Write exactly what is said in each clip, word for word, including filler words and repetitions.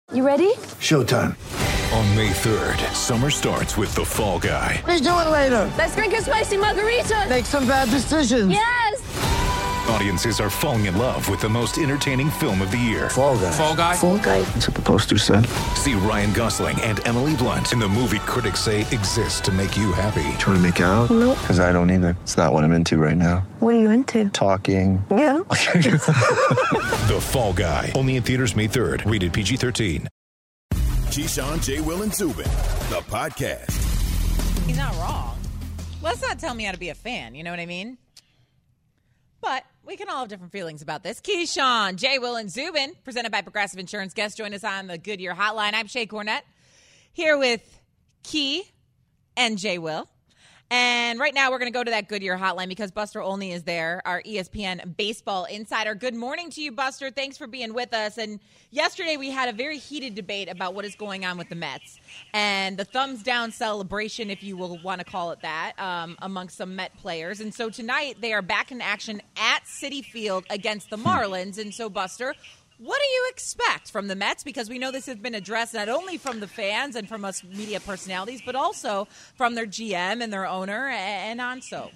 You ready? Showtime. On May third, summer starts with The Fall Guy. Let's do it later. Let's drink a spicy margarita. Make some bad decisions. Yes. Audiences are falling in love with the most entertaining film of the year. Fall Guy. Fall Guy. Fall Guy. That's what the poster said. See Ryan Gosling and Emily Blunt in the movie critics say exists to make you happy. Trying to make it out? Nope. Because I don't either. It's not what I'm into right now. What are you into? Talking. Yeah. The Fall Guy. Only in theaters May third. Rated P G thirteen. Keyshawn, J. Will, and Zubin, the podcast. He's not wrong. Let's not tell me how to be a fan. You know what I mean? But we can all have different feelings about this. Keyshawn, J. Will, and Zubin, presented by Progressive Insurance. Guests join us on the Goodyear Hotline. I'm Shay Cornett, here with Key and J. Will. And right now we're going to go to that Goodyear Hotline because Buster Olney is there, our E S P N baseball insider. Good morning to you, Buster. Thanks for being with us. And yesterday we had a very heated debate about what is going on with the Mets and the thumbs down celebration, if you will want to call it that, um, amongst some Met players. And so tonight they are back in action at Citi Field against the Marlins. And so, Buster, what do you expect from the Mets? Because we know this has been addressed not only from the fans and from us media personalities, but also from their G M and their owner and on so.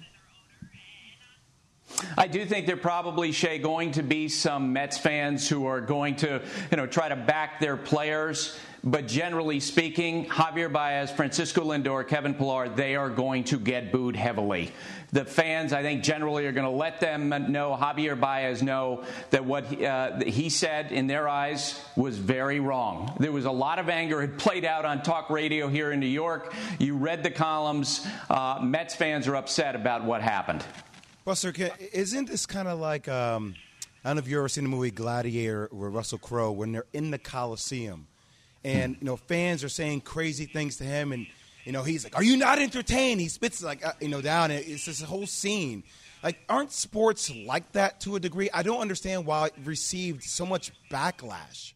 I do think there probably, Shay, going to be some Mets fans who are going to, you know, try to back their players. But generally speaking, Javier Baez, Francisco Lindor, Kevin Pillar, they are going to get booed heavily. The fans, I think, generally are going to let them know, Javier Baez know, that what he, uh, he said in their eyes was very wrong. There was a lot of anger. It played out on talk radio here in New York. You read the columns. Uh, Mets fans are upset about what happened. Buster, isn't this kind of like, um, I don't know if you've ever seen the movie Gladiator with Russell Crowe, when they're in the Coliseum and, you know, fans are saying crazy things to him and, you know, he's like, are you not entertained? He spits like, uh, you know, down. It's this whole scene. Like, aren't sports like that to a degree? I don't understand why it received so much backlash.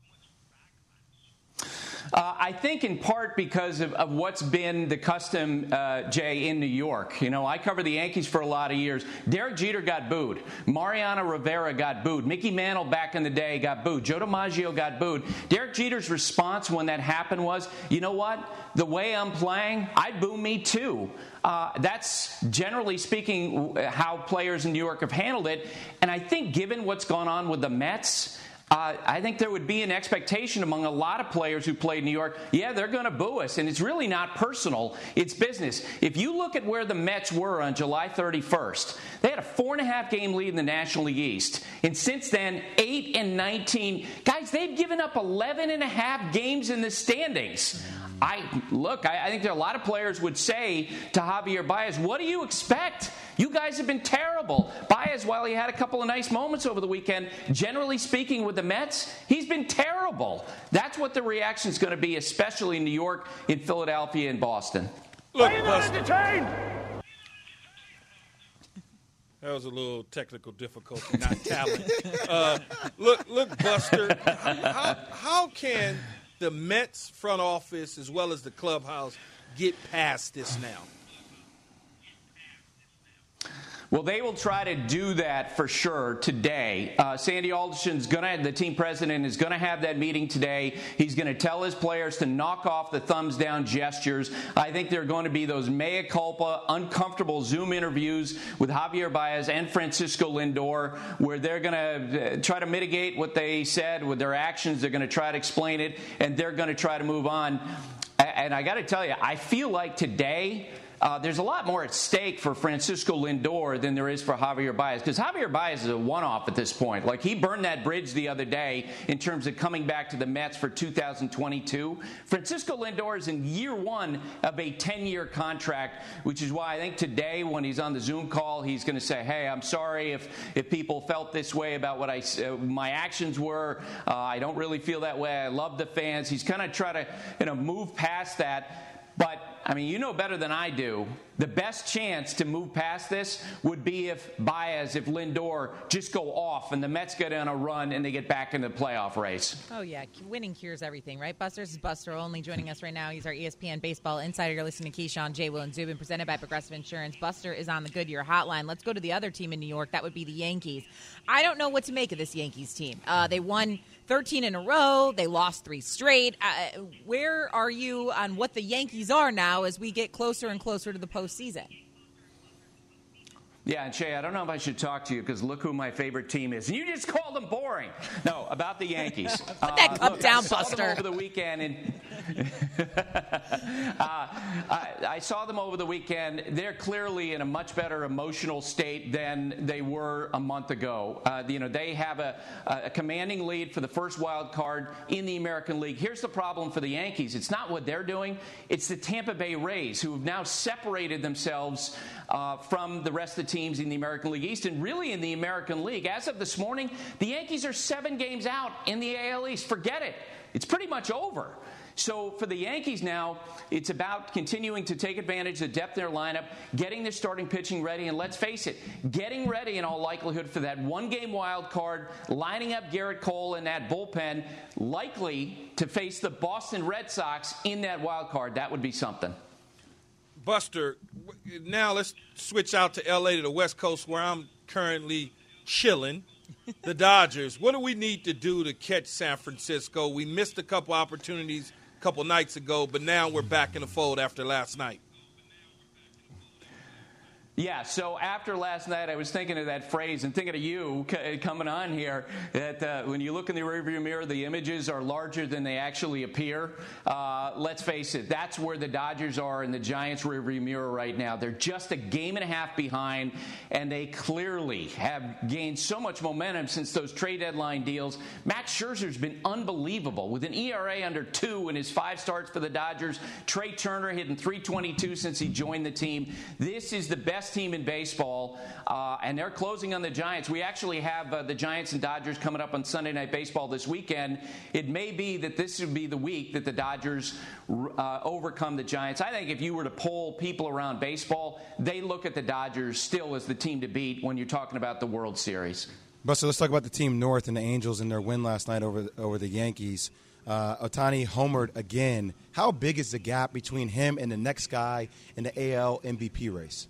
Uh, I think in part because of, of what's been the custom, uh, Jay, in New York. You know, I covered the Yankees for a lot of years. Derek Jeter got booed. Mariano Rivera got booed. Mickey Mantle back in the day got booed. Joe DiMaggio got booed. Derek Jeter's response when that happened was, you know what? The way I'm playing, I'd boo me too. Uh, that's generally speaking how players in New York have handled it. And I think given what's gone on with the Mets, Uh, I think there would be an expectation among a lot of players who played in New York, yeah, they're going to boo us. And it's really not personal. It's business. If you look at where the Mets were on July thirty-first, they had a four and a half game lead in the National League East. And since then, eight and nineteen. Guys, they've given up eleven and a half games in the standings. I Look, I, I think there are a lot of players would say to Javier Baez, what do you expect? You guys have been terrible. Baez, while he had a couple of nice moments over the weekend, generally speaking with the Mets, he's been terrible. That's what the reaction is going to be, especially in New York, in Philadelphia, and Boston. Look, Buster. That was a little technical difficulty, not talent. uh, look, look, Buster, how, how can the Mets front office as well as the clubhouse get past this now? Well, they will try to do that for sure today. Uh, Sandy Alderson's going to, the team president is going to have that meeting today. He's going to tell his players to knock off the thumbs down gestures. I think there are going to be those mea culpa, uncomfortable Zoom interviews with Javier Baez and Francisco Lindor, where they're going to try to mitigate what they said with their actions. They're going to try to explain it, and they're going to try to move on. And I got to tell you, I feel like today, Uh, there's a lot more at stake for Francisco Lindor than there is for Javier Baez, because Javier Baez is a one-off at this point. Like, he burned that bridge the other day in terms of coming back to the Mets for two thousand twenty-two. Francisco Lindor is in year one of a ten-year contract, which is why I think today when he's on the Zoom call, he's going to say, hey, I'm sorry if, if people felt this way about what I, uh, my actions were. Uh, I don't really feel that way. I love the fans. He's kind of trying to, you know, move past that. But, I mean, you know better than I do, the best chance to move past this would be if Baez, if Lindor just go off and the Mets get on a run and they get back in the playoff race. Oh, yeah. Winning cures everything, right? Buster, this is Buster Olney joining us right now. He's our E S P N baseball insider. You're listening to Keyshawn, J. Will, and Zubin, presented by Progressive Insurance. Buster is on the Goodyear Hotline. Let's go to the other team in New York. That would be the Yankees. I don't know what to make of this Yankees team. Uh, they won thirteen in a row. They lost three straight. Uh, where are you on what the Yankees are now as we get closer and closer to the postseason? Yeah, and Shay, I don't know if I should talk to you because look who my favorite team is. And you just called them boring. No, about the Yankees. Put that cup look, down, I saw Buster. them over the weekend. And uh, I, I saw them over the weekend. They're clearly in a much better emotional state than they were a month ago. Uh, you know, they have a, a commanding lead for the first wild card in the American League. Here's the problem for the Yankees. It's not what they're doing. It's the Tampa Bay Rays who have now separated themselves uh, from the rest of the teams in the American League East and really in the American League. As of this morning, the Yankees are seven games out in the A L East. Forget it. It's pretty much over. So for the Yankees now, it's about continuing to take advantage of the depth in their lineup, getting their starting pitching ready, and let's face it, getting ready in all likelihood for that one-game wild card, lining up Garrett Cole in that bullpen, likely to face the Boston Red Sox in that wild card. That would be something. Buster, now let's switch out to L A, to the West Coast, where I'm currently chilling. The Dodgers. What do we need to do to catch San Francisco? We missed a couple opportunities a couple nights ago, but now we're back in the fold after last night. Yeah, so after last night, I was thinking of that phrase and thinking of you c- coming on here, that uh, when you look in the rearview mirror, the images are larger than they actually appear. Uh, let's face it, that's where the Dodgers are in the Giants' rearview mirror right now. They're just a game and a half behind, and they clearly have gained so much momentum since those trade deadline deals. Max Scherzer's been unbelievable with an E R A under two in his five starts for the Dodgers. Trey Turner hitting three twenty-two since he joined the team. This is the best team in baseball, uh, and they're closing on the Giants. We actually have uh, the Giants and Dodgers coming up on Sunday Night Baseball this weekend. It may be that this would be the week that the Dodgers uh, overcome the Giants. I think if you were to poll people around baseball, they look at the Dodgers still as the team to beat when you're talking about the World Series. Buster, let's talk about the team north and the Angels and their win last night over over the Yankees. Uh, Ohtani homered again. How big is the gap between him and the next guy in the A L M V P race?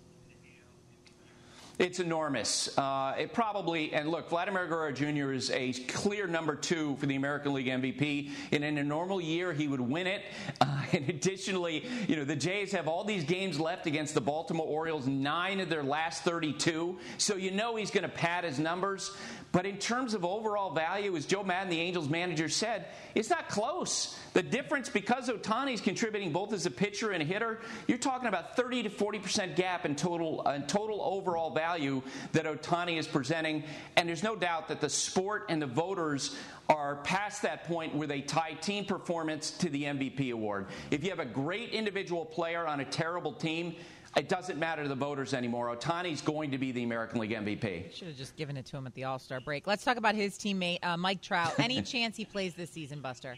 It's enormous. Uh, it probably, and look, Vladimir Guerrero Junior is a clear number two for the American League M V P. And in a normal year, he would win it. Uh, and additionally, you know, the Jays have all these games left against the Baltimore Orioles, nine of their last thirty-two. So you know he's going to pad his numbers. But in terms of overall value, as Joe Madden, the Angels manager, said, it's not close. The difference, because Ohtani's contributing both as a pitcher and a hitter, you're talking about thirty to forty percent gap in total uh, total overall value that Ohtani is presenting. And there's no doubt that the sport and the voters are past that point where they tie team performance to the M V P award. If you have a great individual player on a terrible team, it doesn't matter to the voters anymore. Ohtani's going to be the American League M V P. Should have just given it to him at the All-Star break. Let's talk about his teammate, uh, Mike Trout. Any chance he plays this season, Buster?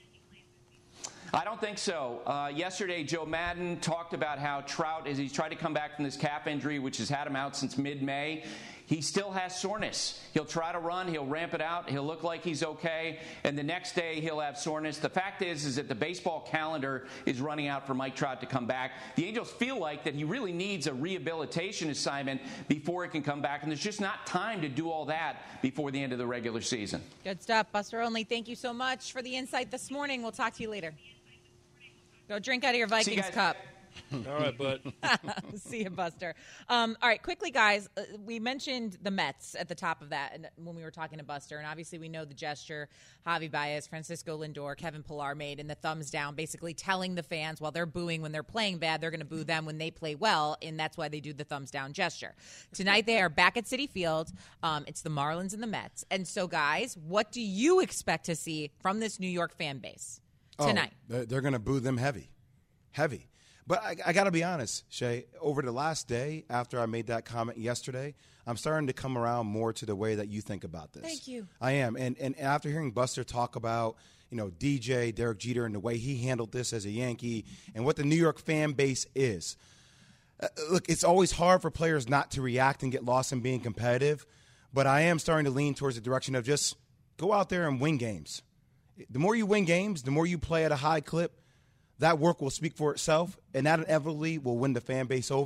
I don't think so. Uh, yesterday, Joe Madden talked about how Trout, as he's tried to come back from this calf injury, which has had him out since mid-May, he still has soreness. He'll try to run. He'll ramp it out. He'll look like he's okay. And the next day, he'll have soreness. The fact is, is that the baseball calendar is running out for Mike Trout to come back. The Angels feel like that he really needs a rehabilitation assignment before he can come back. And there's just not time to do all that before the end of the regular season. Good stuff. Buster Olney, thank you so much for the insight this morning. We'll talk to you later. Go drink out of your Vikings cup. All right, bud. See you, Buster. Um, all right, quickly, guys. Uh, we mentioned the Mets at the top of that and when we were talking to Buster, and obviously we know the gesture Javi Baez, Francisco Lindor, Kevin Pillar made, and the thumbs down, basically telling the fans while they're booing when they're playing bad, they're going to boo them when they play well, and that's why they do the thumbs down gesture. Tonight they are back at Citi Field. Um, it's the Marlins and the Mets. And so, guys, what do you expect to see from this New York fan base tonight? Oh, they're going to boo them heavy. Heavy. But I, I got to be honest, Shay, over the last day after I made that comment yesterday, I'm starting to come around more to the way that you think about this. Thank you. I am. And, and after hearing Buster talk about, you know, D J, Derek Jeter, and the way he handled this as a Yankee and what the New York fan base is, uh, look, it's always hard for players not to react and get lost in being competitive, but I am starting to lean towards the direction of just go out there and win games. The more you win games, the more you play at a high clip, that work will speak for itself, and that inevitably will win the fan base over.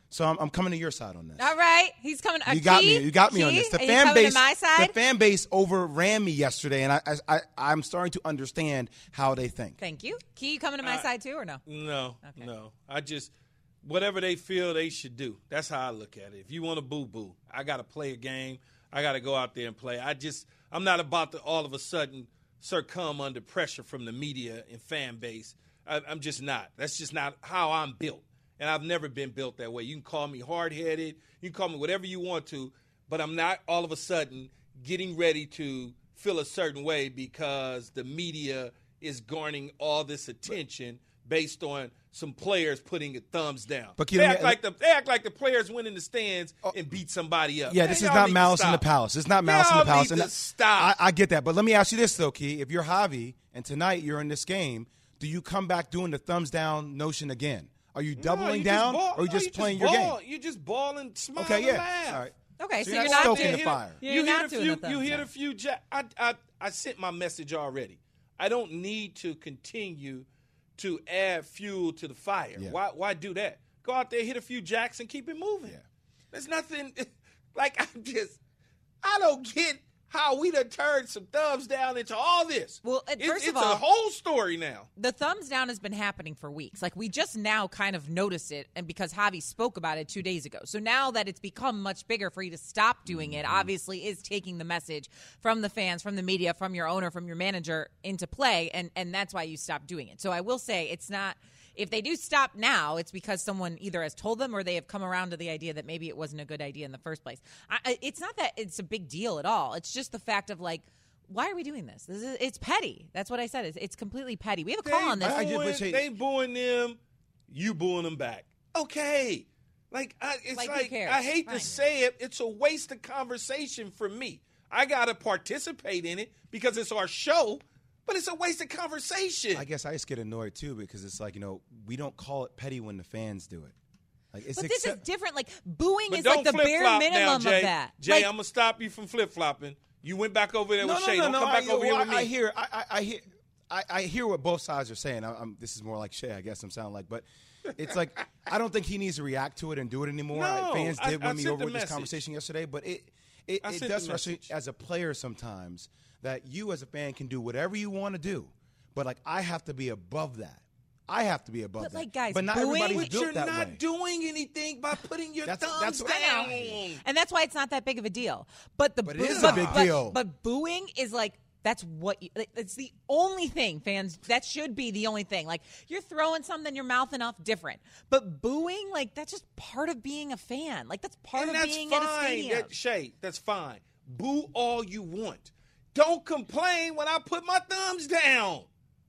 So I'm, I'm coming to your side on this. All right, he's coming. Uh, You got Key? me. You got me on Key? this. The Are you fan coming base. to my side? The fan base overran me yesterday, and I, I, I, I'm starting to understand how they think. Thank you. Key, you coming to my Uh, side too, or no? No, Okay. no. I just whatever they feel they should do. That's how I look at it. If you want to boo boo, I got to play a game. I got to go out there and play. I just I'm not about to all of a sudden succumb under pressure from the media and fan base. I, I'm just not. That's just not how I'm built. And I've never been built that way. You can call me hard-headed. You can call me whatever you want to, but I'm not all of a sudden getting ready to feel a certain way because the media is garnering all this attention based on some players putting a thumbs down. But they, Keely, act let- like the, they act like the players went in the stands and beat somebody up. Yeah, Man, this is y'all not need to malice in the stop. palace. It's not malice in Y'all the palace. need And to that- stop. I, I get that. But let me ask you this, though, Key. If you're Javi and tonight you're in this game, do you come back doing the thumbs down notion again? Are you doubling No, you down, just ball, or are you no, just you playing just your ball. game? You just ball and smile Okay, and yeah. laugh. All right. Okay, So so, you're you're not not stoking doing the fire. You're you not hit a doing few. the thumbs You hit down. a few. Ja- I, I I sent my message already. I don't need to continue to add fuel to the fire. Yeah. Why why do that? Go out there, hit a few jacks, and keep it moving. Yeah. There's nothing like I'm just. I don't get how we done turned some thumbs down into all this. Well, uh, It's- first of it's all- a whole story now. The thumbs down has been happening for weeks. Like, we just now kind of notice it, and because Javi spoke about it two days ago. So now that it's become much bigger for you to stop doing it, obviously is taking the message from the fans, from the media, from your owner, from your manager into play, and, and that's why you stopped doing it. So I will say it's not – if they do stop now, it's because someone either has told them or they have come around to the idea that maybe it wasn't a good idea in the first place. I, I- it's not that it's a big deal at all. It's just the fact of, like, why are we doing this? This is, it's petty. That's what I said. It's, it's completely petty. We have a call on this. I- I just booing, would say- they booing them, you booing them back. Okay. Like, I, it's Like, like, who cares? I hate Fine. to say it, it's a waste of conversation for me. I got to participate in it because it's our show, but it's a waste of conversation. I guess I just get annoyed too because it's like, you know, we don't call it petty when the fans do it. Like it's But this is accept- different. Like, booing but is don't like the bare flip-flop minimum now, Jay. of that. Jay, Like, I'm going to stop you from flip-flopping. You went back over there no, with no, Shay. no, Don't no. come back I, over here well, with me. I hear, I, I, I hear, I, I hear what both sides are saying. I, I'm, this is more like Shay, I guess I'm sounding like, but it's like I don't think he needs to react to it and do it anymore. No, Fans I- did I win me sent over the with this message. conversation yesterday, but it, it, I it sent does the frustrate message. as a player sometimes that you as a fan can do whatever you want to do, but like I have to be above that. I have to be above But, that. like, guys, but not booing- everybody's But built you're that not way. doing anything by putting your That's- thumbs that's what- down. and that's why it's not that big of a deal. But the But it boo- is a but, big but- deal. But booing is like that's what you, like, it's the only thing fans. That should be the only thing. Like you're throwing something, you're mouthing off different. But booing, like that's just part of being a fan. Like that's part and of that's being fine. at a stadium. That, Shay, that's fine. Boo all you want. Don't complain when I put my thumbs down.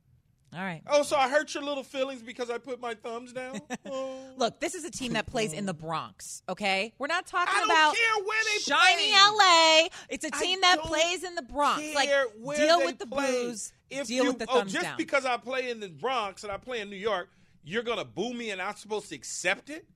All right. Oh, so I hurt your little feelings because I put my thumbs down? Oh. Look, this is a team that plays in the Bronx, okay? We're not talking I don't about care where they shiny play. L A. It's a I team that don't plays in the Bronx. care Like, where deal they with the play. boos, If deal you, with the oh, thumbs just down. because I play in the Bronx and I play in New York, you're going to boo me and I'm supposed to accept it?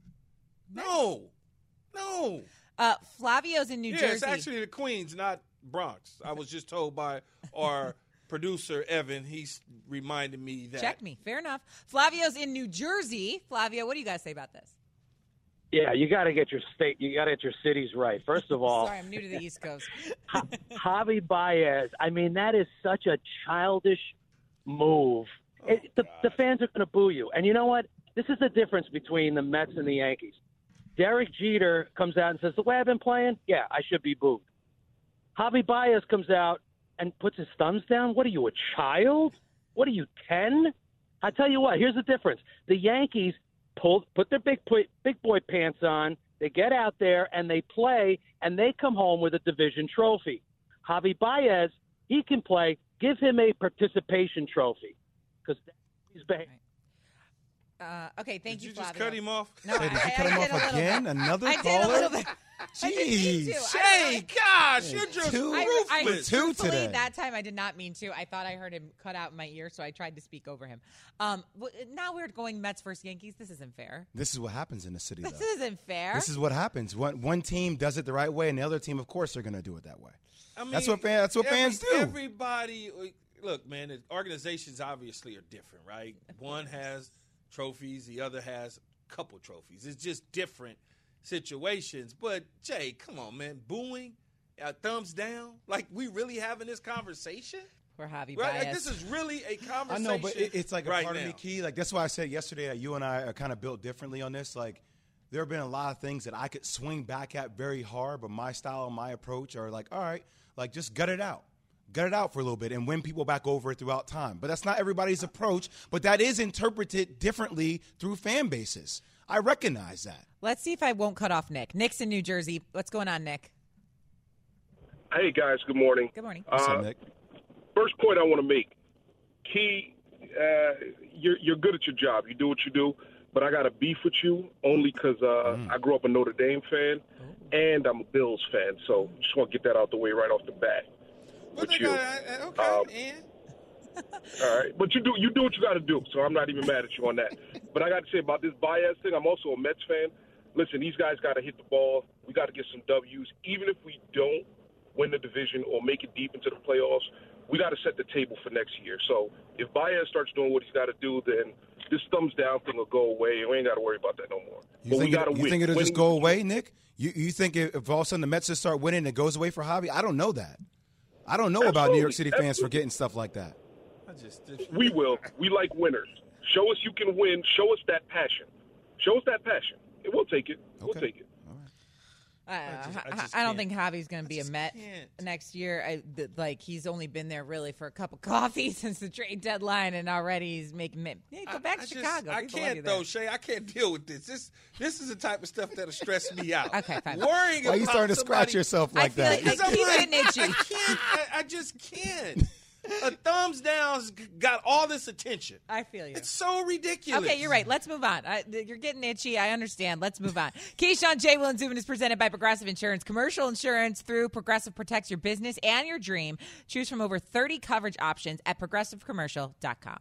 No. No. uh, Flavio's in New yeah, Jersey. it's actually the Queens, not Bronx. I was just told by our producer, Evan. He's reminded me that. Check me. Fair enough. Flavio's in New Jersey. Flavio, what do you guys say about this? Yeah, you got to get your state, you got to get your cities right. First of all, Sorry, I'm new to the East Coast. Ja- Javi Baez. I mean, that is such a childish move. It, the, the fans are going to boo you, and you know what? This is the difference between the Mets and the Yankees. Derek Jeter comes out and says, "The way I've been playing, yeah, I should be booed." Javi Baez comes out and puts his thumbs down. What are you, a child? What are you, ten? I tell you what. Here's the difference: the Yankees pull, put their big boy, big boy pants on. They get out there and they play, and they come home with a division trophy. Javi Baez, he can play. Give him a participation trophy because he's behaving. Uh, okay, thank Did you, you, just Flavio. cut him off? No, Hey, did I, you cut I him did off a little again? bit. Another I did caller? a little bit. I didn't mean to. Jeez. Shay, gosh, you're just Two- I, I, ruthless. Two truthfully, today. that time I did not mean to. I thought I heard him cut out in my ear, so I tried to speak over him. Um, w- now we're going Mets versus Yankees. This isn't fair. This is what happens in the city, though. This isn't fair. This is what happens. One one team does it the right way, and the other team, of course, they're going to do it that way. I mean, That's what fan- that's what every- fans do. Everybody, look, man, the organizations obviously are different, right? One has trophies, the other has couple trophies. It's just different situations. But, Jay, come on, man. Booing, uh, thumbs down? Like, we really having this conversation? We're Javi right? biased. Like, this is really a conversation. I know, but it, it's like a right part now. of me, Key. Like, that's why I said yesterday that you and I are kind of built differently on this. Like, there have been a lot of things that I could swing back at very hard, but my style and my approach are like, all right, like, just gut it out. Gut it out for a little bit and win people back over throughout time. But that's not everybody's approach, but that is interpreted differently through fan bases. I recognize that. Let's see if I won't cut off Nick. Nick's in New Jersey. What's going on, Nick? Hey, guys. Good morning. Good morning. What's uh, up, Nick? First point I want to make, Key, uh, you're, you're good at your job. You do what you do, but I got a beef with you only because uh, mm. I grew up a Notre Dame fan, and I'm a Bills fan. So just want to get that out the way right off the bat. Well, with you. Got, okay, um, and? all right, but you do you do what you got to do. So I'm not even mad at you on that. But I got to say about this Baez thing, I'm also a Mets fan. Listen, these guys got to hit the ball. We got to get some W's, even if we don't win the division or make it deep into the playoffs. We got to set the table for next year. So if Baez starts doing what he's got to do, then this thumbs down thing will go away, and we ain't got to worry about that no more. You but think, we gotta it, you win. think it'll Winning just go away, Nick? You you think if, if all of a sudden the Mets just start winning, it goes away for Javi? I don't know that. I don't know Absolutely. about New York City fans Absolutely. forgetting stuff like that. I just, we will. We like winners. Show us you can win. Show us that passion. Show us that passion. And we'll take it. We'll Okay. take it. Uh, I just- I I, just I don't can't. think Javi's going to be a just Met can't. next year. I, th- like he's only been there really for a cup of coffee since the trade deadline, and already he's making. Yeah, go back I, I to just- Chicago. I People love you can't, there. though, Shay. I can't deal with this. This this is the type of stuff that'll stress me out. Okay, fine. Worrying Why are you about starting to scratch somebody- yourself I like feel that? like- Because I'm Keep like, getting itchy. I can't. I, I just can't. A thumbs down's got all this attention. I feel you. It's so ridiculous. Okay, you're right. Let's move on. I, you're getting itchy. I understand. Let's move on. Keyshawn, J. Will, and Zubin is presented by Progressive Insurance. Commercial insurance through Progressive protects your business and your dream. Choose from over thirty coverage options at progressive commercial dot com.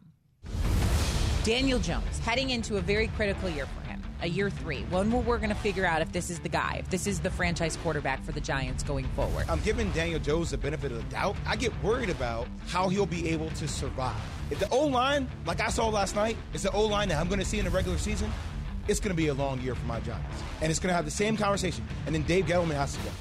Daniel Jones heading into a very critical year for him, a year three, one where we're going to figure out if this is the guy, if this is the franchise quarterback for the Giants going forward. I'm giving Daniel Jones the benefit of the doubt. I get worried about how he'll be able to survive. If the O-line, like I saw last night, is the O-line that I'm going to see in the regular season, it's going to be a long year for my Giants. And it's going to have the same conversation. And then Dave Gettleman has to go.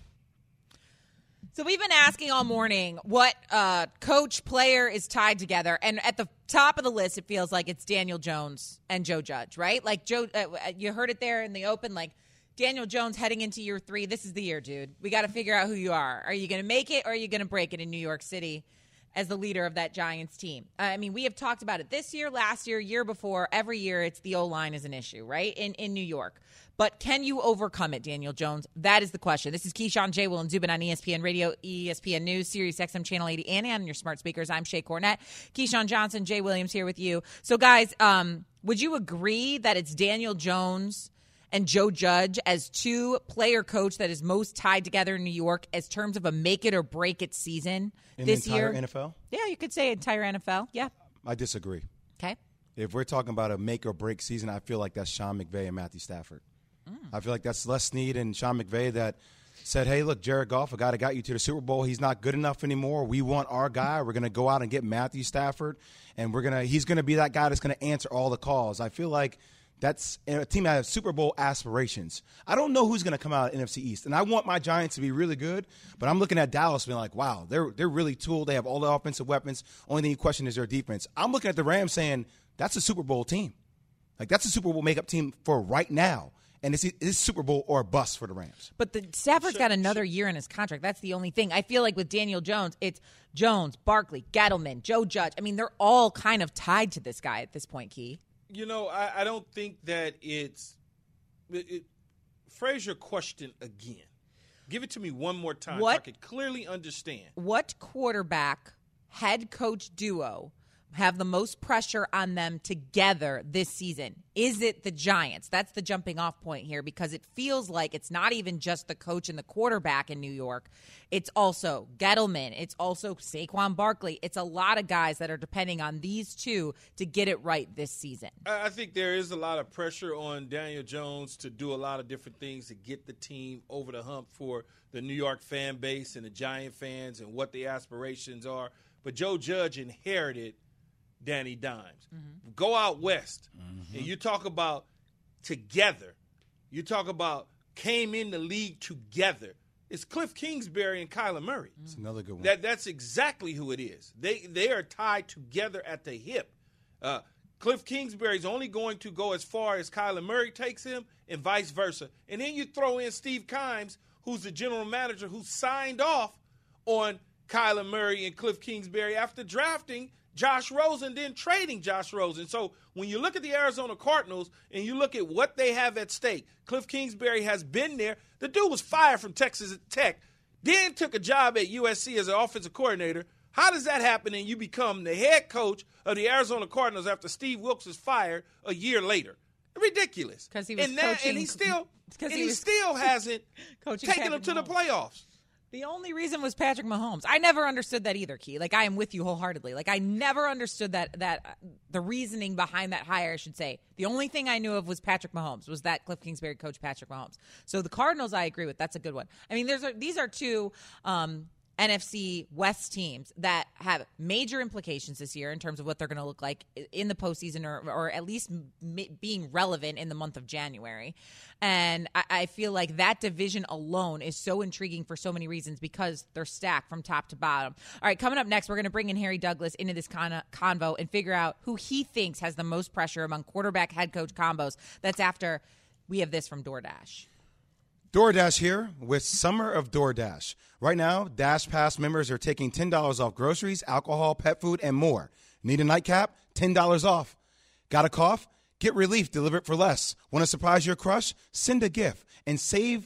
So we've been asking all morning what uh, coach player is tied together, and at the top of the list, it feels like it's Daniel Jones and Joe Judge, right? Like Joe, uh, you heard it there in the open, like Daniel Jones heading into year three. This is the year, dude. We got to figure out who you are. Are you going to make it, or are you going to break it in New York City as the leader of that Giants team? I mean, we have talked about it this year, last year, year before. Every year, it's the O-line is an issue, right, in in New York. But can you overcome it, Daniel Jones? That is the question. This is Keyshawn, J. Will, and Zubin on E S P N Radio, E S P N News, Sirius X M Channel eighty, and on your smart speakers. I'm Shay Cornett. Keyshawn Johnson, Jay Williams here with you. So, guys, um, would you agree that it's Daniel Jones and Joe Judge as two player coach that is most tied together in New York as terms of a make it or break it season In this the entire year? N F L? Yeah, you could say entire N F L. Yeah. I disagree. Okay. If we're talking about a make or break season, I feel like that's Sean McVay and Matthew Stafford. Mm. I feel like that's Les Snead and Sean McVay that said, hey, look, Jared Goff, a guy that got you to the Super Bowl, he's not good enough anymore. We want our guy. We're going to go out and get Matthew Stafford, and we're gonna he's going to be that guy that's going to answer all the calls. I feel like that's a team that has Super Bowl aspirations. I don't know who's going to come out of N F C East, and I want my Giants to be really good, but I'm looking at Dallas being like, wow, they're they're really tooled. They have all the offensive weapons. Only thing you question is their defense. I'm looking at the Rams saying that's a Super Bowl team. Like, that's a Super Bowl makeup team for right now. And it's, it's Super Bowl or bust for the Rams. But the Stafford's got another year in his contract. That's the only thing. I feel like with Daniel Jones, it's Jones, Barkley, Gettleman, Joe Judge. I mean, they're all kind of tied to this guy at this point, Key. You know, I, I don't think that it's it, it, – phrase your question again. Give it to me one more time What, so I could clearly understand. What quarterback, head coach duo have the most pressure on them together this season? Is it the Giants? That's the jumping off point here, because it feels like it's not even just the coach and the quarterback in New York. It's also Gettleman. It's also Saquon Barkley. It's a lot of guys that are depending on these two to get it right this season. I think there is a lot of pressure on Daniel Jones to do a lot of different things to get the team over the hump for the New York fan base and the Giant fans and what the aspirations are. But Joe Judge inherited Danny Dimes. Mm-hmm. Go out west, mm-hmm. and you talk about together, you talk about came in the league together, it's Cliff Kingsbury and Kyler Murray. That's another good one. That That's exactly who it is. They, they are tied together at the hip. Uh, Cliff Kingsbury's only going to go as far as Kyler Murray takes him and vice versa. And then you throw in Steve Kimes, who's the general manager who signed off on Kyler Murray and Cliff Kingsbury after drafting Josh Rosen, then trading Josh Rosen. So when you look at the Arizona Cardinals and you look at what they have at stake, Cliff Kingsbury has been there. The dude was fired from Texas Tech, then took a job at U S C as an offensive coordinator. How does that happen and you become the head coach of the Arizona Cardinals after Steve Wilkes is fired a year later? Ridiculous. Because he was and, that, coaching, and he still, and he, he was still hasn't coaching taken Patrick them to Mahomes. the playoffs. The only reason was Patrick Mahomes. I never understood that either, Key. Like, I am with you wholeheartedly. Like, I never understood that, that uh, the reasoning behind that hire, I should say. The only thing I knew of was Patrick Mahomes, was that Cliff Kingsbury coach Patrick Mahomes. So the Cardinals, I agree with. That's a good one. I mean, there's a, these are two um, N F C West teams that have major implications this year in terms of what they're going to look like in the postseason, or, or at least m- being relevant in the month of January. And I, I feel like that division alone is so intriguing for so many reasons because they're stacked from top to bottom. All right, coming up next, we're going to bring in Harry Douglas into this con- convo and figure out who he thinks has the most pressure among quarterback head coach combos. That's after we have this from DoorDash. DoorDash here with Summer of DoorDash. Right now, Dash Pass members are taking ten dollars off groceries, alcohol, pet food, and more. Need a nightcap? ten dollars off. Got a cough? Get relief delivered for less. Want to surprise your crush? Send a gift and save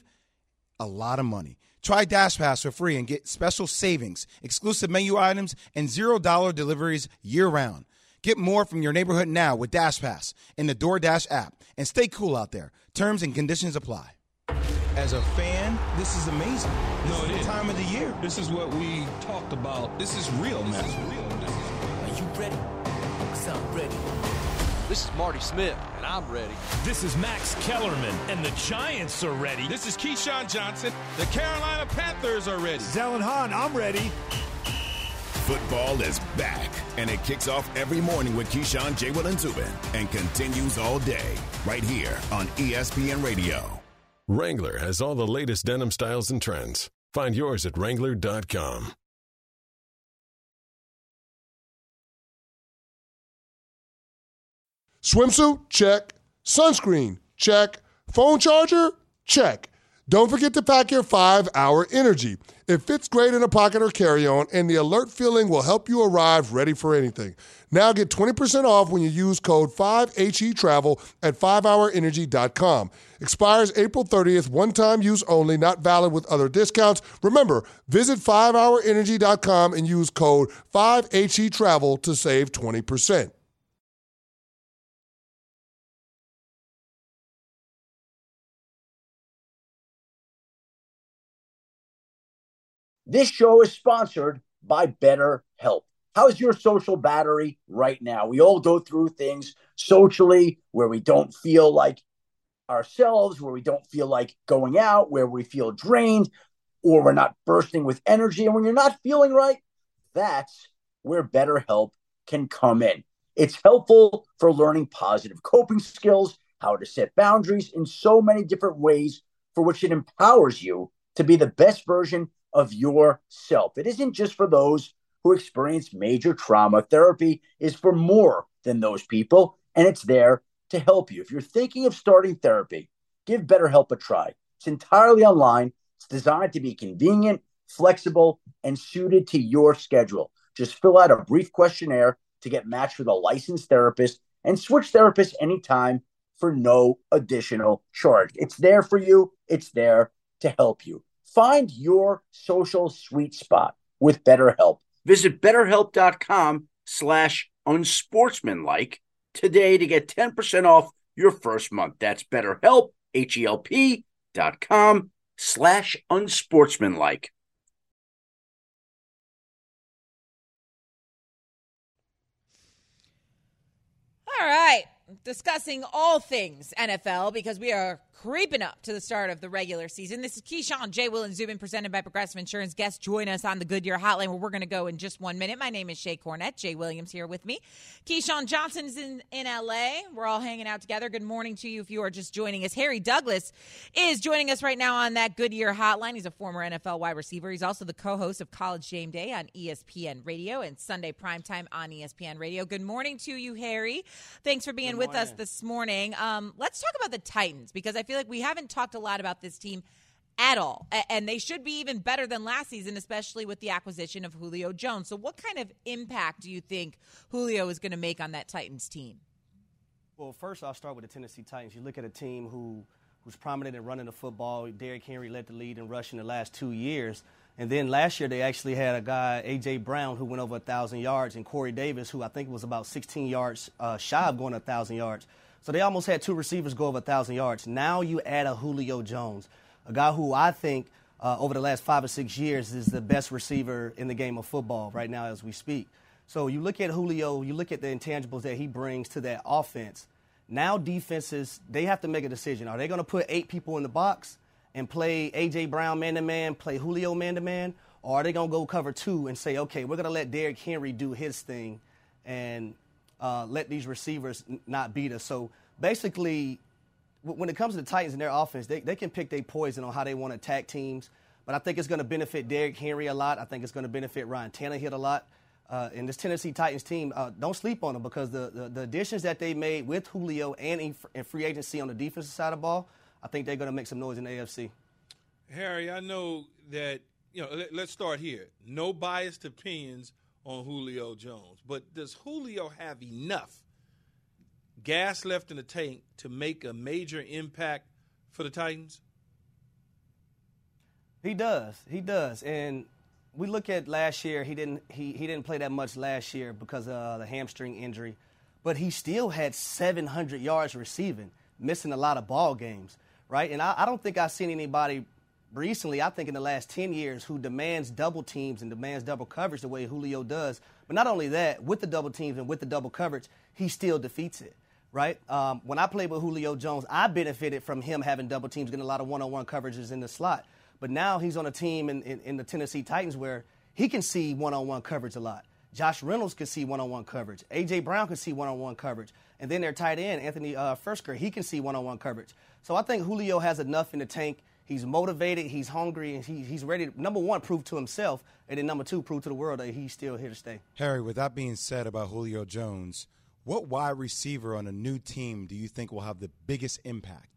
a lot of money. Try Dash Pass for free and get special savings, exclusive menu items, and zero dollar deliveries year-round. Get more from your neighborhood now with Dash Pass in the DoorDash app. And stay cool out there. Terms and conditions apply. As a fan, this is amazing. This no, is it the is. time of the year. This is what we talked about. This is real, man. This is real. Are you ready? Because I'm ready. This is Marty Smith, and I'm ready. This is Max Kellerman, and the Giants are ready. This is Keyshawn Johnson. The Carolina Panthers are ready. Zellen Hahn, I'm ready. Football is back, and it kicks off every morning with Keyshawn, J. Will, and Zubin, and continues all day right here on E S P N Radio. Wrangler has all the latest denim styles and trends. Find yours at Wrangler dot com. Swimsuit? Check. Sunscreen? Check. Phone charger? Check. Don't forget to pack your five hour Energy. It fits great in a pocket or carry-on, and the alert feeling will help you arrive ready for anything. Now get twenty percent off when you use code five H E Travel at five hour energy dot com. Expires April thirtieth, one-time use only, not valid with other discounts. Remember, visit five hour energy dot com and use code five H E Travel to save twenty percent. This show is sponsored by BetterHelp. How's your social battery right now? We all go through things socially where we don't feel like ourselves, where we don't feel like going out, where we feel drained, or we're not bursting with energy. And when you're not feeling right, that's where BetterHelp can come in. It's helpful for learning positive coping skills, how to set boundaries in so many different ways, for which it empowers you to be the best version of yourself. It isn't just for those who experience major trauma. Therapy is for more than those people, and it's there to help you. If you're thinking of starting therapy, give BetterHelp a try. It's entirely online. It's designed to be convenient, flexible, and suited to your schedule. Just fill out a brief questionnaire to get matched with a licensed therapist and switch therapists anytime for no additional charge. It's there for you. It's there to help you. Find your social sweet spot with BetterHelp. Visit betterhelp.com slash unsportsmanlike today to get ten percent off your first month. That's BetterHelp, H-E-L-P dot com slash unsportsmanlike. All right. Discussing all things N F L because we are creeping up to the start of the regular season. This is Keyshawn, J. Will, and Zubin, presented by Progressive Insurance. Guests join us on the Goodyear Hotline, where we're going to go in just one minute. My name is Shay Cornett. Jay Williams here with me. Keyshawn Johnson's in, in L A. We're all hanging out together. Good morning to you if you are just joining us. Harry Douglas is joining us right now on that Goodyear Hotline. He's a former N F L wide receiver. He's also the co-host of College Game Day on E S P N Radio and Sunday Primetime on E S P N Radio. Good morning to you, Harry. Thanks for being with us this morning. Um, let's talk about the Titans, because I feel like we haven't talked a lot about this team at all, and they should be even better than last season, especially with the acquisition of Julio Jones. So what kind of impact do you think Julio is going to make on that Titans team? Well, first I'll start with the Tennessee Titans. You look at a team who who's prominent in running the football. Derrick Henry led the lead in rushing the last two years. And then last year they actually had a guy, A J. Brown, who went over one thousand yards, and Corey Davis, who I think was about sixteen yards uh, shy of going one thousand yards. So they almost had two receivers go over one thousand yards. Now you add a Julio Jones, a guy who I think uh, over the last five or six years is the best receiver in the game of football right now as we speak. So you look at Julio, you look at the intangibles that he brings to that offense. Now defenses, they have to make a decision. Are they going to put eight people in the box and play A J. Brown man-to-man, play Julio man-to-man, or are they going to go cover two and say, okay, we're going to let Derrick Henry do his thing and uh, let these receivers n- not beat us? So basically, w- when it comes to the Titans and their offense, they, they can pick their poison on how they want to attack teams, but I think it's going to benefit Derrick Henry a lot. I think it's going to benefit Ryan Tannehill a lot. Uh, and this Tennessee Titans team, uh, don't sleep on them, because the, the, the additions that they made with Julio and in, in free agency on the defensive side of the ball, I think they're going to make some noise in the A F C. Harry, I know that, you know, let, let's start here. No biased opinions on Julio Jones, but does Julio have enough gas left in the tank to make a major impact for the Titans? He does. He does. And we look at last year, he didn't he, he didn't play that much last year because of the hamstring injury, but he still had seven hundred yards receiving, missing a lot of ball games, right? And I, I don't think I've seen anybody recently, I think in the last ten years, who demands double teams and demands double coverage the way Julio does. But not only that, with the double teams and with the double coverage, he still defeats it, right? Um, when I played with Julio Jones, I benefited from him having double teams, getting a lot of one-on-one coverages in the slot. But now he's on a team in, in, in the Tennessee Titans where he can see one-on-one coverage a lot. Josh Reynolds can see one-on-one coverage. A J. Brown can see one-on-one coverage. And then their tight end, Anthony uh, Fersker, he can see one-on-one coverage. So I think Julio has enough in the tank. He's motivated, he's hungry, and he, he's ready to, number one, prove to himself, and then number two, prove to the world that he's still here to stay. Harry, with that being said about Julio Jones, what wide receiver on a new team do you think will have the biggest impact?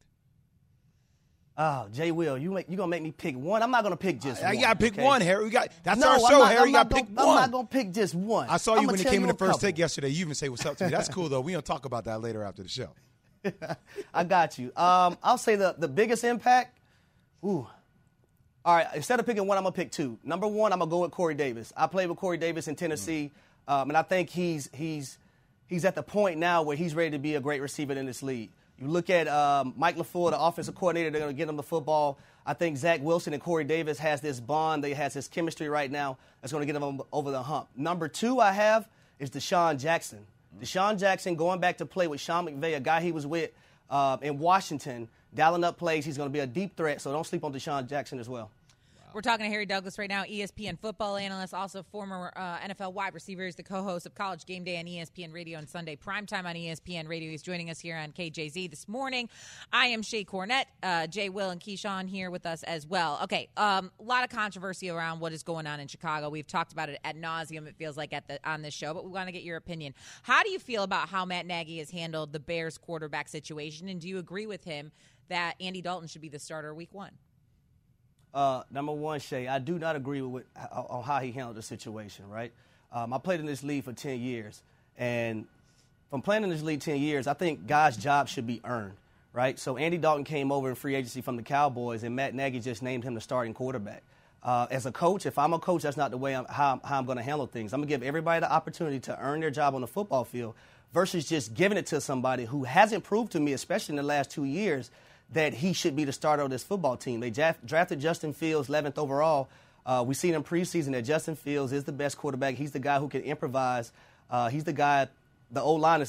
Oh, Jay Will, you make, you gonna make me pick one? I'm not gonna pick just I, one. I gotta pick okay? one, Harry. We got that's no, our show, I'm not, Harry. I'm You gotta gonna, pick I'm one. I'm not gonna pick just one. I saw you I'm when you tell came you in the first couple. take yesterday. You even say what's up to me. That's cool though. We gonna talk about that later after the show. I got you. Um, I'll say the the biggest impact. Ooh. All right. Instead of picking one, I'm gonna pick two. Number one, I'm gonna go with Corey Davis. I played with Corey Davis in Tennessee, mm. um, and I think he's he's he's at the point now where he's ready to be a great receiver in this league. You look at um, Mike LaFleur, the offensive coordinator, they're going to get him the football. I think Zach Wilson and Corey Davis has this bond. They has this chemistry right now that's going to get them over the hump. Number two I have is Deshaun Jackson. Mm-hmm. Deshaun Jackson going back to play with Sean McVay, a guy he was with uh, in Washington, dialing up plays. He's going to be a deep threat, so don't sleep on Deshaun Jackson as well. We're talking to Harry Douglas right now, E S P N football analyst, also former uh, N F L wide receiver. He's the co-host of College Game Day on E S P N Radio on Sunday Primetime on E S P N Radio. He's joining us here on K J Z this morning. I am Shay Cornett, uh, Jay Will, and Keyshawn here with us as well. Okay, um, a lot of controversy around what is going on in Chicago. We've talked about it ad nauseum, it feels like, at the on this show, but we want to get your opinion. How do you feel about how Matt Nagy has handled the Bears quarterback situation, and do you agree with him that Andy Dalton should be the starter week one? Uh, number one, Shay, I do not agree with on how he handled the situation, right? Um, I played in this league for ten years, and from playing in this league ten years, I think guys' jobs should be earned, right? So Andy Dalton came over in free agency from the Cowboys, and Matt Nagy just named him the starting quarterback. Uh, as a coach, if I'm a coach, that's not the way I'm, how, how I'm going to handle things. I'm going to give everybody the opportunity to earn their job on the football field versus just giving it to somebody who hasn't proved to me, especially in the last two years, that he should be the starter of this football team. They draft, drafted Justin Fields eleventh overall. Uh, we seen in preseason that Justin Fields is the best quarterback. He's the guy who can improvise. Uh, he's the guy, the O-line is not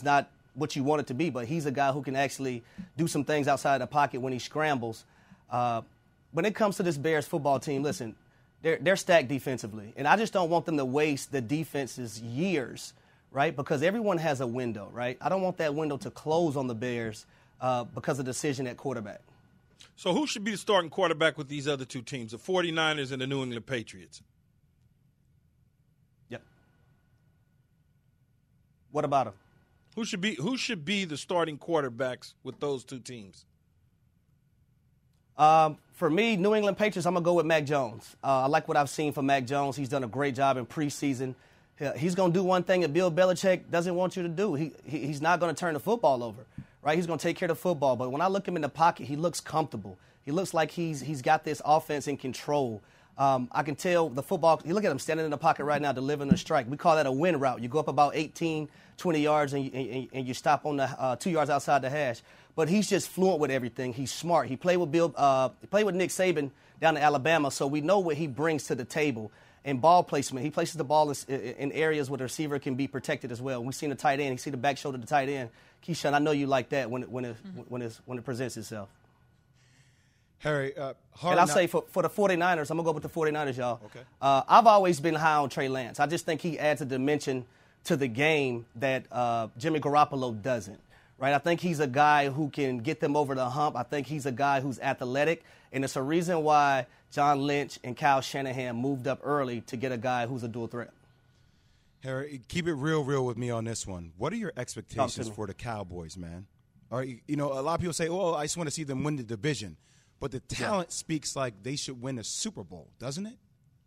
what you want it to be, but he's a guy who can actually do some things outside the pocket when he scrambles. Uh, when it comes to this Bears football team, listen, they're, they're stacked defensively, and I just don't want them to waste the defense's years, right, because everyone has a window, right? I don't want that window to close on the Bears uh, because of the decision at quarterback. So who should be the starting quarterback with these other two teams, the 49ers and the New England Patriots? Yep. What about them? Who should be who should be the starting quarterbacks with those two teams? Um, for me, New England Patriots, I'm going to go with Mac Jones. Uh, I like what I've seen from Mac Jones. He's done a great job in preseason. He's going to do one thing that Bill Belichick doesn't want you to do. He, he He's not going to turn the football over, right? He's going to take care of the football. But when I look him in the pocket, he looks comfortable. He looks like he's he's got this offense in control. Um, I can tell the football – you look at him standing in the pocket right now delivering a strike. We call that a win route. You go up about eighteen, twenty yards, and you, and, and you stop on the uh, two yards outside the hash. But he's just fluent with everything. He's smart. He played with Bill. Uh, he played with Nick Saban down in Alabama, so we know what he brings to the table. And ball placement, he places the ball in, in areas where the receiver can be protected as well. We've seen the tight end. You see the back shoulder of the tight end. Keyshawn, I know you like that when it, when it, mm-hmm. when it's, when it presents itself. Harry, uh, hard and I'll not- say for, for the 49ers, I'm going to go with the 49ers, y'all. Okay. Uh, I've always been high on Trey Lance. I just think he adds a dimension to the game that uh, Jimmy Garoppolo doesn't. Right? I think he's a guy who can get them over the hump. I think he's a guy who's athletic, and it's a reason why John Lynch and Kyle Shanahan moved up early to get a guy who's a dual threat. Harry, keep it real, real with me on this one. What are your expectations for the Cowboys, man? Or, you know, a lot of people say, oh, I just want to see them win the division. But the talent yeah. speaks like they should win a Super Bowl, doesn't it?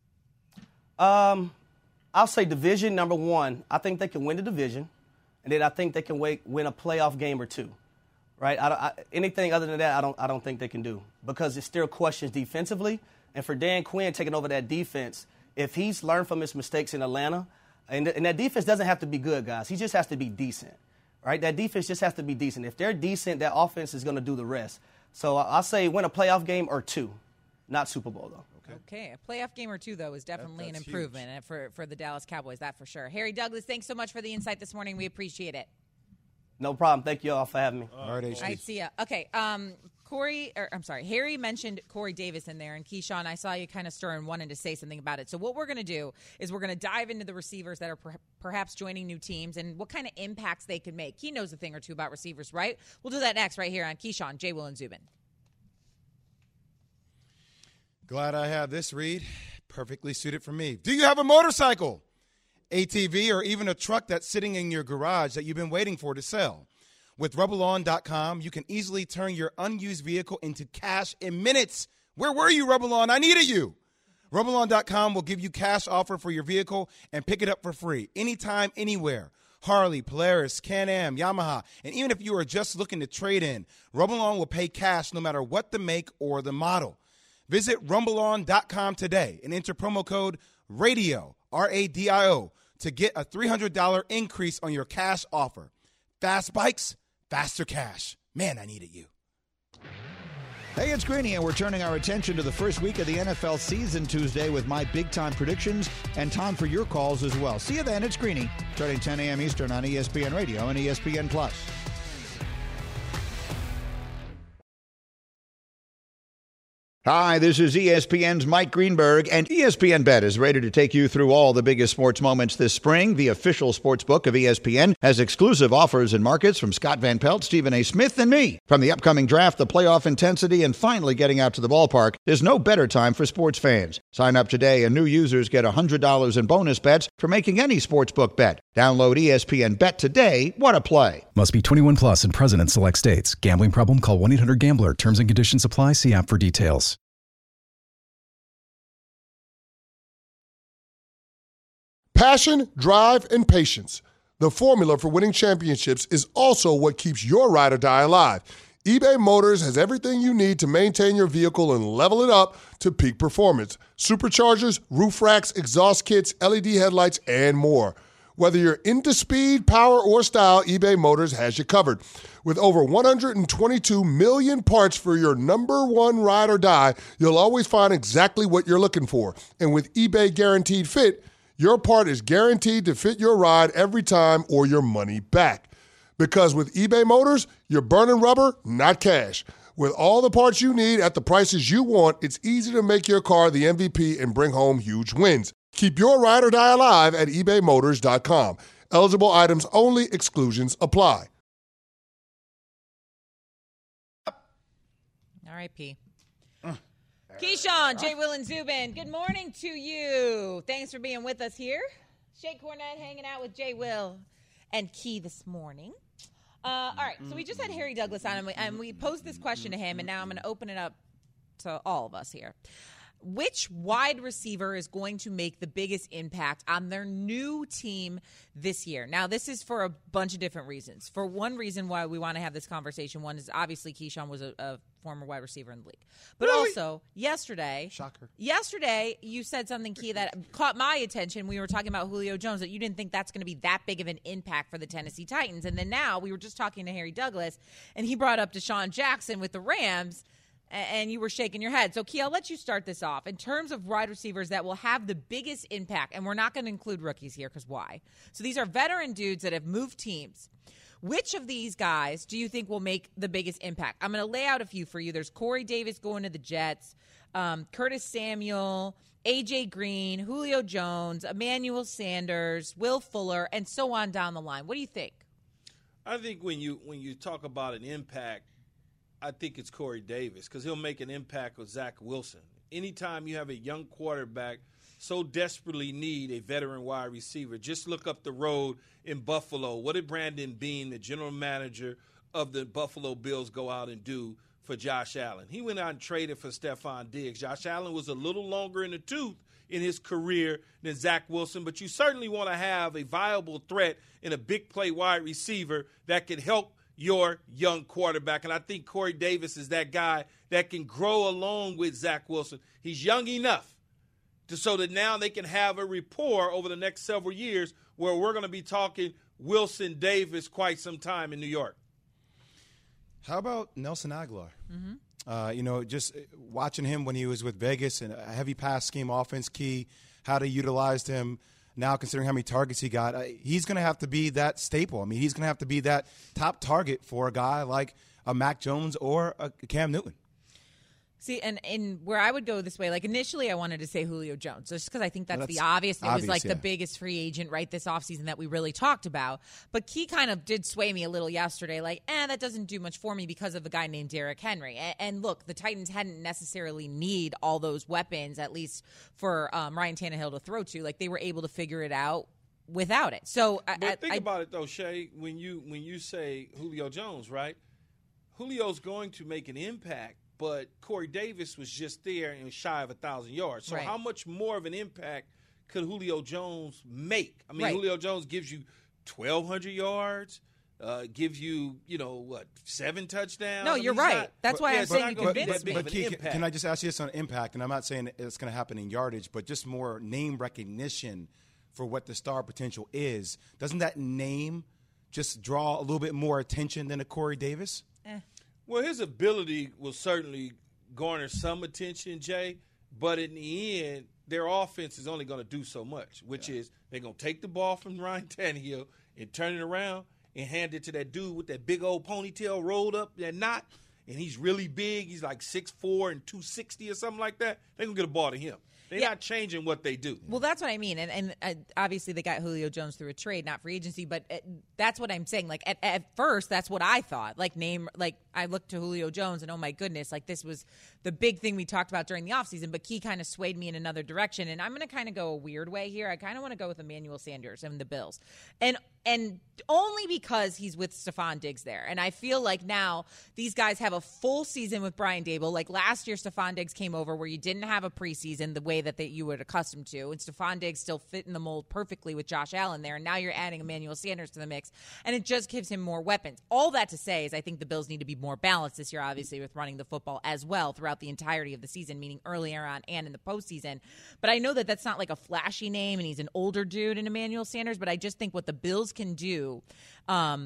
Um, I'll say division, number one. I think they can win the division. And then I think they can wait, win a playoff game or two, right? I, I, anything other than that, I don't, I don't think they can do because it still questions defensively. And for Dan Quinn taking over that defense, if he's learned from his mistakes in Atlanta, and, and that defense doesn't have to be good, guys. He just has to be decent, right? That defense just has to be decent. If they're decent, that offense is going to do the rest. So I'll say win a playoff game or two, not Super Bowl, though. Okay, a playoff game or two, though, is definitely that, an improvement huge. for for the Dallas Cowboys, that for sure. Harry Douglas, thanks so much for the insight this morning. We appreciate it. No problem. Thank you all for having me. All right, H D. All right, see ya. Okay, um, Corey, or I'm sorry, Harry mentioned Corey Davis in there, and Keyshawn, I saw you kind of stirring, wanting to say something about it. So what we're going to do is we're going to dive into the receivers that are per- perhaps joining new teams and what kind of impacts they could make. He knows a thing or two about receivers, right? We'll do that next right here on Keyshawn, J. Will, and Zubin. Glad I have this, Reed. Perfectly suited for me. Do you have a motorcycle, A T V, or even a truck that's sitting in your garage that you've been waiting for to sell? With Rubble On dot com, you can easily turn your unused vehicle into cash in minutes. Where were you, Rubble On? I needed you. Rubble On dot com will give you cash offer for your vehicle and pick it up for free anytime, anywhere. Harley, Polaris, Can-Am, Yamaha, and even if you are just looking to trade in, Rubble On will pay cash no matter what the make or the model. Visit Rumble On dot com today and enter promo code RADIO, R A D I O, to get a three hundred dollars increase on your cash offer. Fast bikes, faster cash. Man, I needed you. Hey, it's Greeny, and we're turning our attention to the first week of the N F L season Tuesday with my big-time predictions and time for your calls as well. See you then. It's Greeny, starting ten a.m. Eastern on E S P N Radio and E S P N Plus. Hi, this is E S P N's Mike Greenberg, and E S P N Bet is ready to take you through all the biggest sports moments this spring. The official sports book of E S P N has exclusive offers and markets from Scott Van Pelt, Stephen A. Smith, and me. From the upcoming draft, the playoff intensity, and finally getting out to the ballpark, there's no better time for sports fans. Sign up today, and new users get one hundred dollars in bonus bets for making any sportsbook bet. Download E S P N Bet today. What a play. Must be twenty-one plus and present in select states. Gambling problem? Call one eight hundred gambler. Terms and conditions apply. See app for details. Passion, drive, and patience. The formula for winning championships is also what keeps your ride or die alive. eBay Motors has everything you need to maintain your vehicle and level it up to peak performance. Superchargers, roof racks, exhaust kits, L E D headlights, and more. Whether you're into speed, power, or style, eBay Motors has you covered. With over one hundred twenty-two million parts for your number one ride or die, you'll always find exactly what you're looking for. And with eBay Guaranteed Fit, your part is guaranteed to fit your ride every time or your money back. Because with eBay Motors, you're burning rubber, not cash. With all the parts you need at the prices you want, it's easy to make your car the M V P and bring home huge wins. Keep your ride or die alive at ebay motors dot com. Eligible items only. Exclusions apply. R I P Keyshawn, J. Will, and Zubin, good morning to you. Thanks for being with us here. Shay Cornett hanging out with J. Will and Key this morning. Uh, all right, so we just had Harry Douglas on, and we, and we posed this question to him, and now I'm going to open it up to all of us here. Which wide receiver is going to make the biggest impact on their new team this year? Now, this is for a bunch of different reasons. For one reason why we want to have this conversation, one is obviously Keyshawn was a, a former wide receiver in the league. But really? Also, yesterday, Shocker. Yesterday, you said something, Key, that caught my attention. We were talking about Julio Jones, that you didn't think that's going to be that big of an impact for the Tennessee Titans. And then now we were just talking to Harry Douglas, and he brought up Deshaun Jackson with the Rams, and you were shaking your head. So, Key, I'll let you start this off. In terms of wide receivers that will have the biggest impact, and we're not going to include rookies here because why? So these are veteran dudes that have moved teams. Which of these guys do you think will make the biggest impact? I'm going to lay out a few for you. There's Corey Davis going to the Jets, um, Curtis Samuel, A J Green, Julio Jones, Emmanuel Sanders, Will Fuller, and so on down the line. What do you think? I think when you when you talk about an impact, I think it's Corey Davis because he'll make an impact with Zach Wilson. Anytime you have a young quarterback so desperately need a veteran wide receiver, just look up the road in Buffalo. What did Brandon Beane, the general manager of the Buffalo Bills, go out and do for Josh Allen? He went out and traded for Stephon Diggs. Josh Allen was a little longer in the tooth in his career than Zach Wilson, but you certainly want to have a viable threat in a big play wide receiver that can help your young quarterback. And I think Corey Davis is that guy that can grow along with Zach Wilson. He's young enough to, so that now they can have a rapport over the next several years where we're going to be talking Wilson Davis quite some time in New York. How about Nelson Aguilar? Mm-hmm. Uh, you know, just watching him when he was with Vegas and a heavy pass scheme offense, Key, how they utilized him. Now, considering how many targets he got, uh, he's going to have to be that staple. I mean, he's going to have to be that top target for a guy like a Mac Jones or a Cam Newton. See, and, and where I would go this way, like initially I wanted to say Julio Jones, just because I think that's, well, that's the obvious. It obvious, was like yeah. the biggest free agent, right, this offseason that we really talked about. But Key kind of did sway me a little yesterday, like, eh, that doesn't do much for me because of a guy named Derrick Henry. And, and look, the Titans hadn't necessarily need all those weapons, at least for um, Ryan Tannehill to throw to. Like, they were able to figure it out without it. So, But I, think I, about it, though, Shay, when you when you say Julio Jones, right? Julio's going to make an impact. But Corey Davis was just there and was shy of one thousand yards. So right. how much more of an impact could Julio Jones make? I mean, right. Julio Jones gives you twelve hundred yards, uh, gives you, you know, what, seven touchdowns? No, I mean, you're he's right. not- That's why yeah, I'm it's saying not you gonna be convinced that big me. of But an Key, can, impact. can I just ask you this on impact? And I'm not saying it's going to happen in yardage, but just more name recognition for what the star potential is. Doesn't that name just draw a little bit more attention than a Corey Davis? Eh. Well, his ability will certainly garner some attention, Jay, but in the end, their offense is only going to do so much, which yeah. is they're going to take the ball from Ryan Tannehill and turn it around and hand it to that dude with that big old ponytail rolled up, that knot, and he's really big. He's like six foot four and two sixty or something like that. They're going to get a ball to him. They're yeah. not changing what they do. Well, that's what I mean. And, and uh, obviously they got Julio Jones through a trade, not free agency. But uh, that's what I'm saying. Like, at, at first, that's what I thought. Like, name, like, I looked to Julio Jones and, oh, my goodness, like, this was the big thing we talked about during the offseason. But Key kind of swayed me in another direction. And I'm going to kind of go a weird way here. I kind of want to go with Emmanuel Sanders and the Bills. And and only because he's with Stephon Diggs there. And I feel like now these guys have a full season with Brian Daboll. Like last year, Stephon Diggs came over where you didn't have a preseason the way that they, you were accustomed to. And Stephon Diggs still fit in the mold perfectly with Josh Allen there. And now you're adding Emmanuel Sanders to the mix. And it just gives him more weapons. All that to say is I think the Bills need to be more balanced this year, obviously, with running the football as well throughout the entirety of the season, meaning earlier on and in the postseason. But I know that that's not like a flashy name and he's an older dude in Emmanuel Sanders, but I just think what the Bills can do um,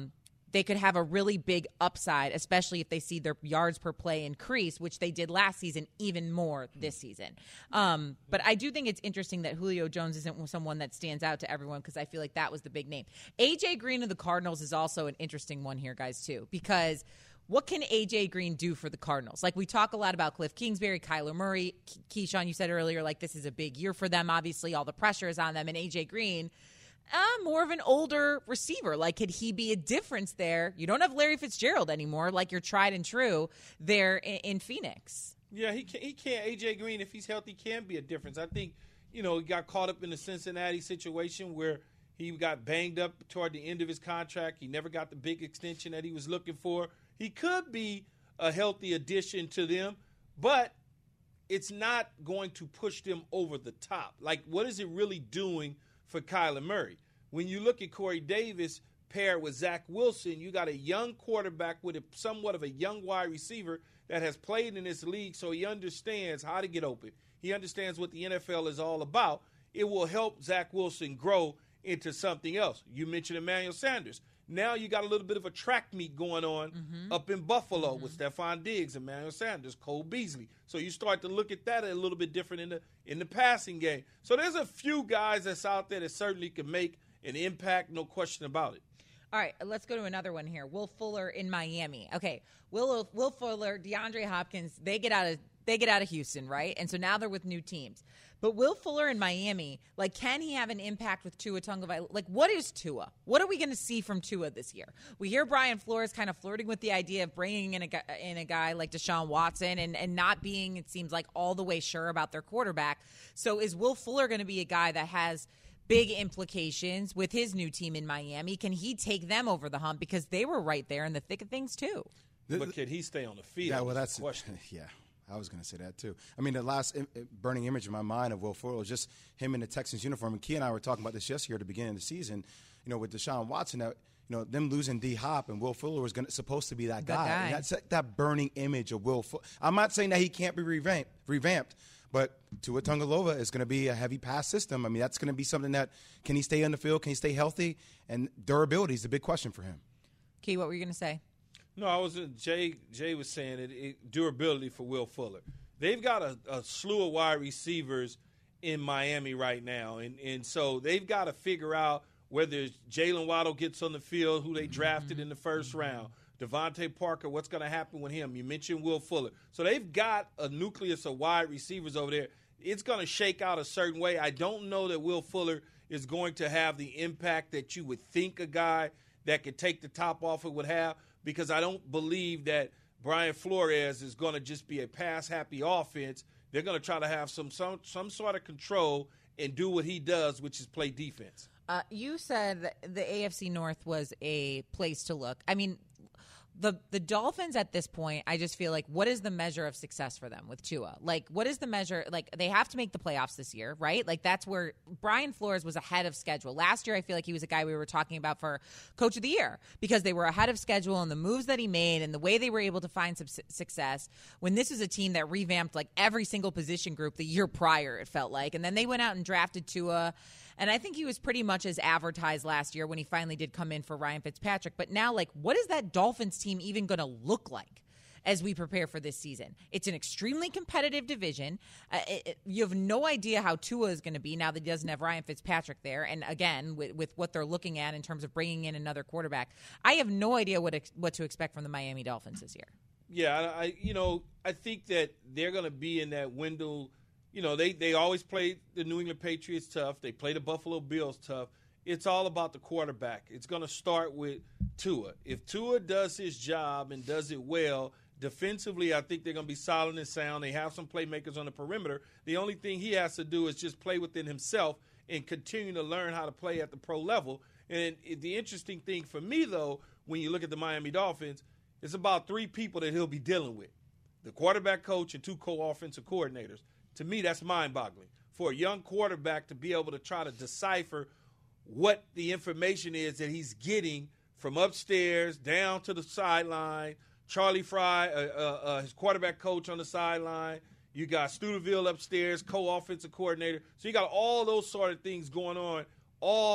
they could have a really big upside, especially if they see their yards per play increase, which they did last season, even more this season. Um, but I do think it's interesting that Julio Jones isn't someone that stands out to everyone because I feel like that was the big name. A J Green of the Cardinals is also an interesting one here, guys, too, because what can A J Green do for the Cardinals? Like, we talk a lot about Cliff Kingsbury, Kyler Murray. Keyshawn, you said earlier, like, this is a big year for them. Obviously, all the pressure is on them. And A J Green, Uh, more of an older receiver. Like, could he be a difference there? You don't have Larry Fitzgerald anymore, like you're tried and true there in, in Phoenix. Yeah, he can, he can't. A J Green, if he's healthy, can be a difference. I think, you know, he got caught up in the Cincinnati situation where he got banged up toward the end of his contract. He never got the big extension that he was looking for. He could be a healthy addition to them, but it's not going to push them over the top. Like, what is it really doing for Kyler Murray? When you look at Corey Davis paired with Zach Wilson, you got a young quarterback with a, somewhat of a young wide receiver that has played in this league, so he understands how to get open. He understands what the N F L is all about. It will help Zach Wilson grow into something else. You mentioned Emmanuel Sanders. Now you got a little bit of a track meet going on mm-hmm. up in Buffalo mm-hmm. with Stephon Diggs, Emmanuel Sanders, Cole Beasley. So you start to look at that a little bit different in the in the passing game. So there's a few guys that's out there that certainly can make an impact, no question about it. All right, let's go to another one here. Will Fuller in Miami. Okay, Will Will Fuller, DeAndre Hopkins, they get out of they get out of Houston, right? And so now they're with new teams. But Will Fuller in Miami, like, can he have an impact with Tua Tagovailoa? Like, what is Tua? What are we going to see from Tua this year? We hear Brian Flores kind of flirting with the idea of bringing in a, in a guy like Deshaun Watson and, and not being, it seems like, all the way sure about their quarterback. So is Will Fuller going to be a guy that has big implications with his new team in Miami? Can he take them over the hump? Because they were right there in the thick of things, too. But can he stay on the field? Yeah, well, that's the question. Yeah. I was going to say that, too. I mean, the last im- burning image in my mind of Will Fuller was just him in the Texans uniform. And Key and I were talking about this yesterday at the beginning of the season, you know, with Deshaun Watson, that, you know, them losing D-Hop and Will Fuller was gonna, supposed to be that guy. guy. And that's that, that burning image of Will Fuller. I'm not saying that he can't be revamped, revamped but Tua Tagovailoa is going to be a heavy pass system. I mean, that's going to be something that, can he stay on the field? Can he stay healthy? And durability is a big question for him. Key, what were you going to say? No, I was Jay. Jay was saying it, it durability for Will Fuller. They've got a, a slew of wide receivers in Miami right now, and and so they've got to figure out whether Jalen Waddle gets on the field, who they drafted in the first round, Devontae Parker, what's going to happen with him? You mentioned Will Fuller. So they've got a nucleus of wide receivers over there. It's going to shake out a certain way. I don't know that Will Fuller is going to have the impact that you would think a guy that could take the top off it would have, because I don't believe that Brian Flores is going to just be a pass-happy offense. They're going to try to have some, some some sort of control and do what he does, which is play defense. Uh, you said that the A F C North was a place to look. I mean, the the Dolphins at this point, I just feel like, what is the measure of success for them with Tua? Like, what is the measure? Like, they have to make the playoffs this year, right? Like, that's where Brian Flores was ahead of schedule. Last year, I feel like he was a guy we were talking about for Coach of the Year because they were ahead of schedule and the moves that he made and the way they were able to find some su- success when this is a team that revamped, like, every single position group the year prior, it felt like. And then they went out and drafted Tua. And I think he was pretty much as advertised last year when he finally did come in for Ryan Fitzpatrick. But now, like, what is that Dolphins team even going to look like as we prepare for this season? It's an extremely competitive division. Uh, it, it, you have no idea how Tua is going to be now that he doesn't have Ryan Fitzpatrick there. And again, with, with what they're looking at in terms of bringing in another quarterback, I have no idea what ex- what to expect from the Miami Dolphins this year. Yeah, I you know I think that they're going to be in that window. You know, they, they always play the New England Patriots tough. They play the Buffalo Bills tough. It's all about the quarterback. It's going to start with Tua. If Tua does his job and does it well, defensively, I think they're going to be solid and sound. They have some playmakers on the perimeter. The only thing he has to do is just play within himself and continue to learn how to play at the pro level. And the interesting thing for me, though, when you look at the Miami Dolphins, it's about three people that he'll be dealing with, the quarterback coach and two co-offensive coordinators. To me, that's mind-boggling for a young quarterback to be able to try to decipher what the information is that he's getting from upstairs down to the sideline. Charlie Fry, uh, uh, uh, his quarterback coach on the sideline. You got Studeville upstairs, co-offensive coordinator. So you got all those sort of things going on all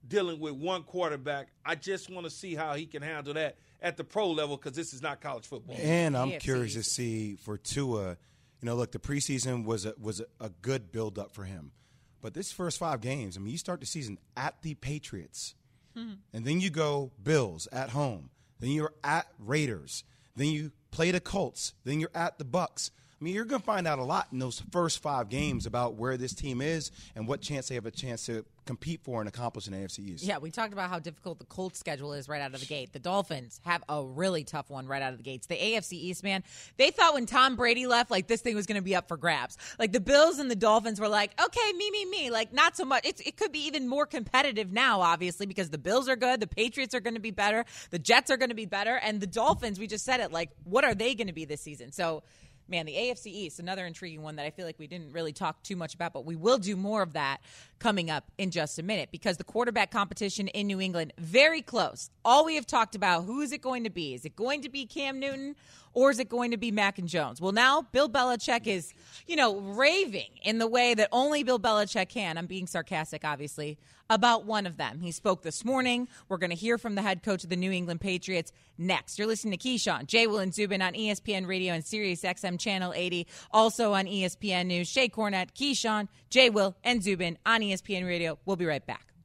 dealing with one quarterback. I just want to see how he can handle that at the pro level because this is not college football. And I'm curious to see for Tua, you know, look, the preseason was a, was a, a good build-up for him. But this first five games, I mean, you start the season at the Patriots, mm-hmm. and then you go Bills at home. Then you're at Raiders. Then you play the Colts. Then you're at the Bucs. I mean, you're going to find out a lot in those first five games about where this team is and what chance they have a chance to compete for and accomplish in the A F C East. Yeah, we talked about how difficult the Colts schedule is right out of the gate. The Dolphins have a really tough one right out of the gates. The A F C East, man, they thought when Tom Brady left, like, this thing was going to be up for grabs. Like, the Bills and the Dolphins were like, okay, me, me, me. Like, not so much. It's, it could be even more competitive now, obviously, because the Bills are good. The Patriots are going to be better. The Jets are going to be better. And the Dolphins, we just said it, like, what are they going to be this season? So, man, the A F C East, another intriguing one that I feel like we didn't really talk too much about, but we will do more of that coming up in just a minute because the quarterback competition in New England, very close. All we have talked about, who is it going to be? Is it going to be Cam Newton or is it going to be Mac and Jones? Well, now Bill Belichick is, you know, raving in the way that only Bill Belichick can. I'm being sarcastic, obviously, about one of them. He spoke this morning. We're going to hear from the head coach of the New England Patriots next. You're listening to Keyshawn, J. Will, and Zubin on E S P N Radio and Sirius X M Channel eighty. Also on E S P N News, Shay Cornett, Keyshawn, J. Will, and Zubin on E S P N Radio. We'll be right back.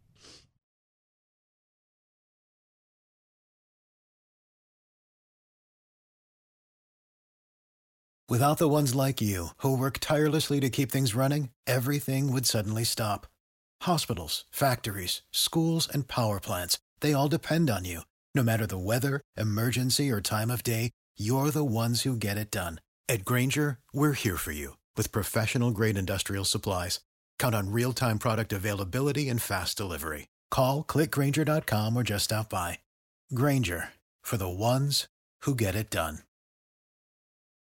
Without the ones like you, who work tirelessly to keep things running, everything would suddenly stop. Hospitals, factories, schools, and power plants, they all depend on you. No matter the weather, emergency, or time of day, you're the ones who get it done. At Grainger, we're here for you with professional-grade industrial supplies. Count on real-time product availability and fast delivery. Call, click Grainger dot com, or just stop by. Grainger, for the ones who get it done.